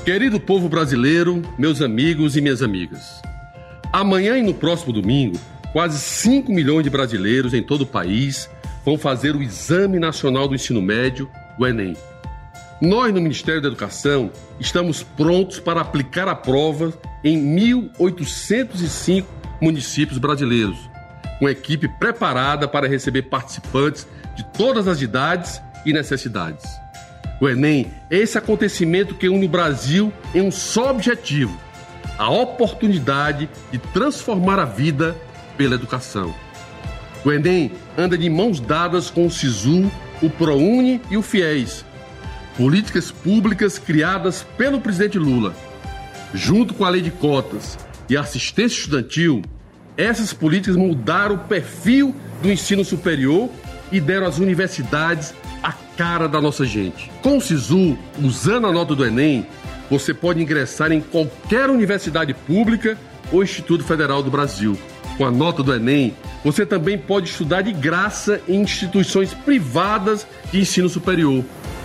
Querido povo brasileiro, meus amigos e minhas amigas, amanhã e no próximo domingo, quase 5 milhões de brasileiros em todo o país vão fazer o Exame Nacional do Ensino Médio, o Enem. Nós, no Ministério da Educação, estamos prontos para aplicar a prova em 1.805 municípios brasileiros, com equipe preparada para receber participantes de todas as idades e necessidades. O Enem é esse acontecimento que une o Brasil em um só objetivo: a oportunidade de transformar a vida pela educação. O Enem anda de mãos dadas com o SISU, o ProUni e o FIES, políticas públicas criadas pelo presidente Lula. Junto com a lei de cotas e a assistência estudantil, essas políticas mudaram o perfil do ensino superior e deram às universidades a cara da nossa gente. Com o SISU, usando a nota do Enem, você pode ingressar em qualquer universidade pública ou Instituto Federal do Brasil. Com a nota do Enem, você também pode estudar de graça em instituições privadas de ensino superior,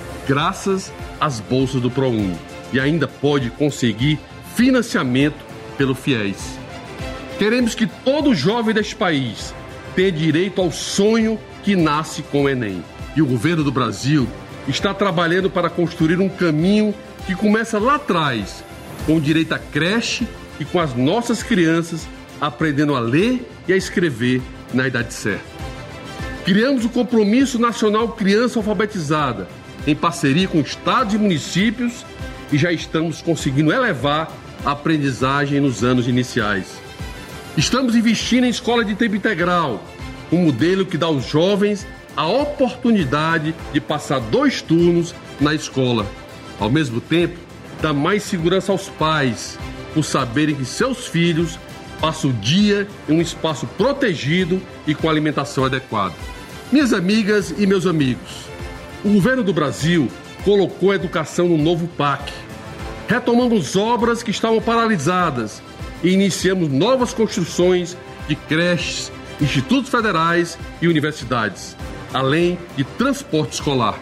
graças às bolsas do ProUni. E ainda pode conseguir financiamento pelo FIES. Queremos que todo jovem deste país tenha direito ao sonho que nasce com o Enem. E o governo do Brasil está trabalhando para construir um caminho que começa lá atrás, com o direito à creche e com as nossas crianças aprendendo a ler e a escrever na idade certa. Criamos o Compromisso Nacional Criança Alfabetizada, em parceria com estados e municípios, e já estamos conseguindo elevar a aprendizagem nos anos iniciais. Estamos investindo em escola de tempo integral, um modelo que dá aos jovens a oportunidade de passar 2 turnos na escola. Ao mesmo tempo, dá mais segurança aos pais, por saberem que seus filhos passam o dia em um espaço protegido e com alimentação adequada. Minhas amigas e meus amigos, o governo do Brasil colocou a educação no novo PAC. Retomamos obras que estavam paralisadas e iniciamos novas construções de creches, institutos federais e universidades, além de transporte escolar.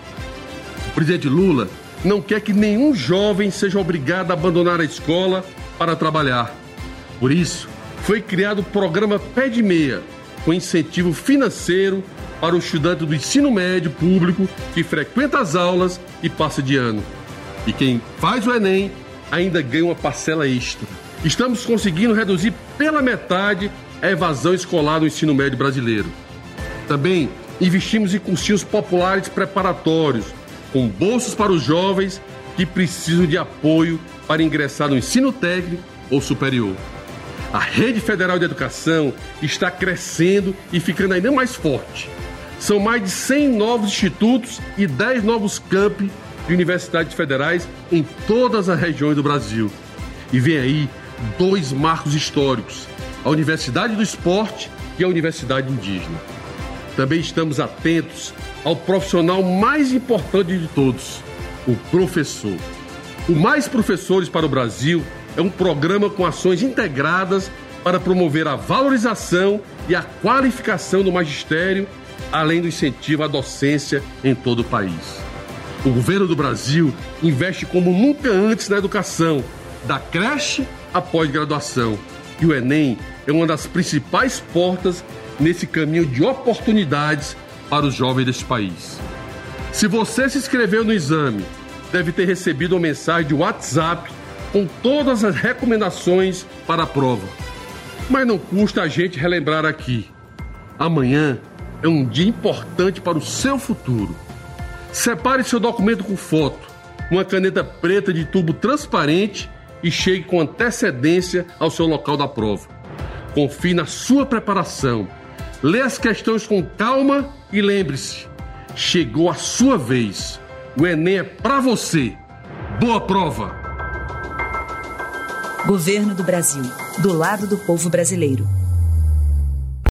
O presidente Lula não quer que nenhum jovem seja obrigado a abandonar a escola para trabalhar. Por isso, foi criado o programa Pé de Meia, com incentivo financeiro para o estudante do ensino médio público que frequenta as aulas e passa de ano. E quem faz o Enem ainda ganha uma parcela extra. Estamos conseguindo reduzir pela metade a evasão escolar no ensino médio brasileiro. Também investimos em cursinhos populares preparatórios, com bolsas para os jovens que precisam de apoio para ingressar no ensino técnico ou superior. A Rede Federal de Educação está crescendo e ficando ainda mais forte. São mais de 100 novos institutos e 10 novos campi de universidades federais em todas as regiões do Brasil. E vem aí 2 marcos históricos: a Universidade do Esporte e a Universidade Indígena. Também estamos atentos ao profissional mais importante de todos, o professor. O Mais Professores para o Brasil é um programa com ações integradas para promover a valorização e a qualificação do magistério, além do incentivo à docência em todo o país. O governo do Brasil investe como nunca antes na educação, da creche à pós-graduação. E o Enem é uma das principais portas nesse caminho de oportunidades para os jovens deste país. Se você se inscreveu no exame, deve ter recebido uma mensagem de WhatsApp com todas as recomendações para a prova. Mas não custa a gente relembrar aqui: amanhã é um dia importante para o seu futuro. Separe seu documento com foto, uma caneta preta de tubo transparente e chegue com antecedência ao seu local da prova. Confie na sua preparação. Lê as questões com calma e lembre-se: chegou a sua vez. O Enem é para você. Boa prova! Governo do Brasil, do lado do povo brasileiro.